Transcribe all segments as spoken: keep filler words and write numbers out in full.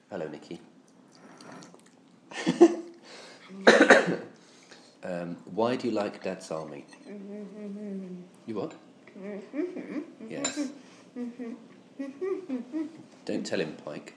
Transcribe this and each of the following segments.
Hello, Nikki. um, why do you like Dad's Army? You what? Yes. Don't tell him, Pike.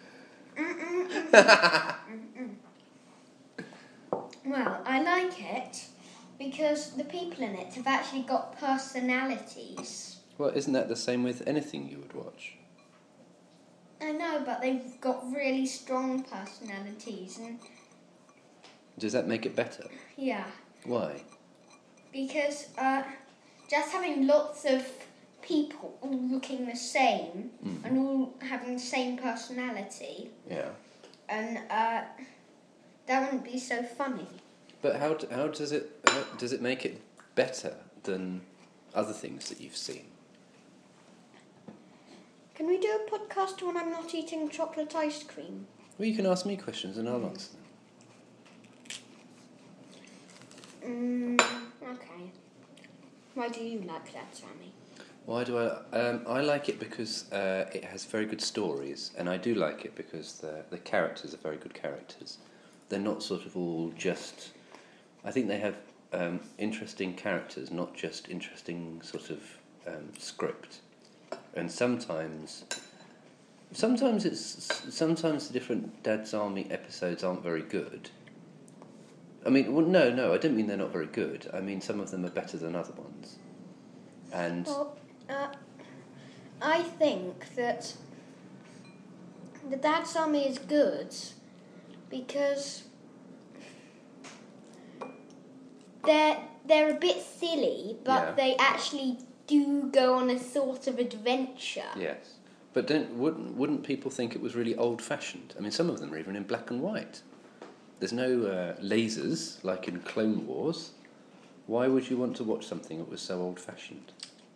Well, I like it because the people in it have actually got personalities. Well, isn't that the same with anything you would watch? I know, but they've got really strong personalities, and Does that make it better? yeah, Why? because uh, just having lots of people all looking the same Mm. and all having the same personality, Yeah. and uh, that wouldn't be so funny. But how d- how does it how, does it make it better than other things that you've seen? Can we do a podcast when I'm not eating chocolate ice cream? Well, you can ask me questions and I'll answer them. Mm, okay. Why do you like that, Sammy? Why do I? Um, I like it because uh, it has very good stories, and I do like it because the the characters are very good characters. They're not sort of all just. I think they have um, interesting characters, not just interesting sort of um, script. And sometimes, sometimes it's sometimes the different Dad's Army episodes aren't very good. I mean, well, no, no, I don't mean they're not very good. I mean some of them are better than other ones. And Well, uh, I think that the Dad's Army is good because they're they're a bit silly, but Yeah. they actually do go on a sort of adventure. yes, but don't wouldn't wouldn't people think it was really old-fashioned? I mean, some of them are even in black and white. There's no uh, lasers like in Clone Wars. Why would you want to watch something that was so old-fashioned?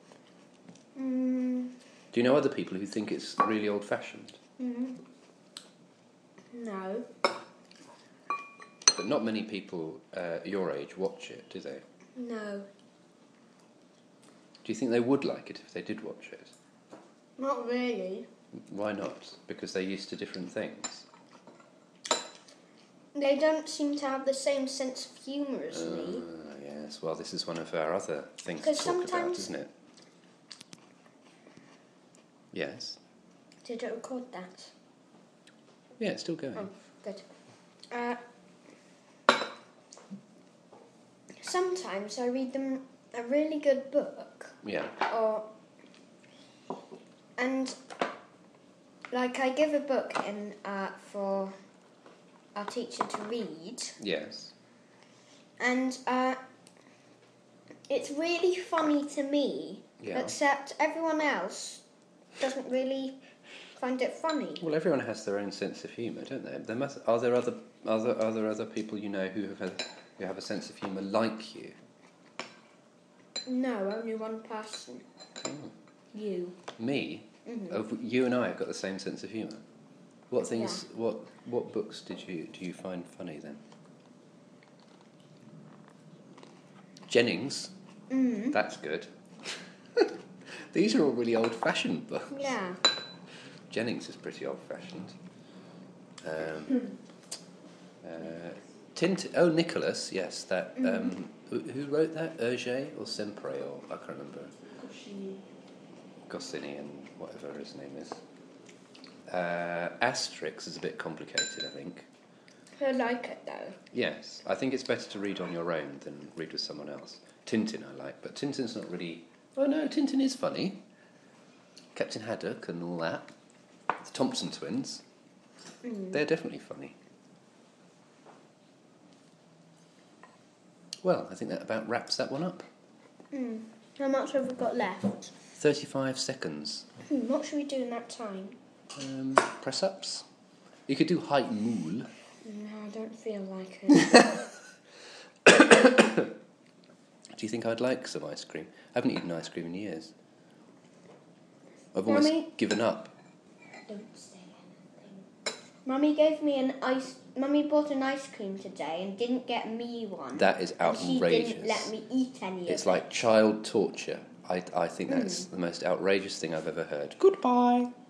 Mm, Do you know other people who think it's really old-fashioned? mm, no. But not many people uh, your age watch it, do they? No. Do you think they would like it if they did watch it? Not really. Why not? Because they're used to different things. They don't seem to have the same sense of humour as me. Ah, yes. Well, this is one of our other things to Because talk about, sometimes- isn't it? Yes. Did it record that? Yeah, it's still going. Oh, good. Uh, sometimes I read them a really good book, Yeah. or and like I give a book in uh, for our teacher to read, Yes. and uh, it's really funny to me. Yeah. Except everyone else doesn't really find it funny. Well, everyone has their own sense of humour, don't they? There must. Are there other other are there other people you know who have a, who have a sense of humour like you? No, only one person. Oh. You. Me? Mm-hmm. Of you and I have got the same sense of humour. What things? What what books did you do you find funny then? Jennings. Mm. That's good. These are all really old-fashioned books. Yeah. Jennings is pretty old-fashioned. Um, uh, Tint. Oh, Nicholas. Yes, that. Um, who, who wrote that? Hergé or Sempre or I can't remember. Goscinny and whatever his name is. Uh, Asterix is a bit complicated, I think. I like it though. Yes, I think it's better to read on your own than read with someone else. Tintin I like, but Tintin's not really... Oh no, Tintin is funny. Captain Haddock and all that. The Thompson twins. Mm. They're definitely funny. Well, I think that about wraps that one up. Mm. How much have we got left? thirty-five seconds. Hmm, what should we do in that time? Um, press-ups. You could do height moule. No, I don't feel like it. Do you think I'd like some ice cream? I haven't eaten ice cream in years. I've almost Mummy? given up. Don't say anything. Mummy gave me an ice... Mummy bought an ice cream today and didn't get me one. That is And she outrageous. didn't let me eat any It's of like child torture. I, I think that's Mm. the most outrageous thing I've ever heard. Goodbye.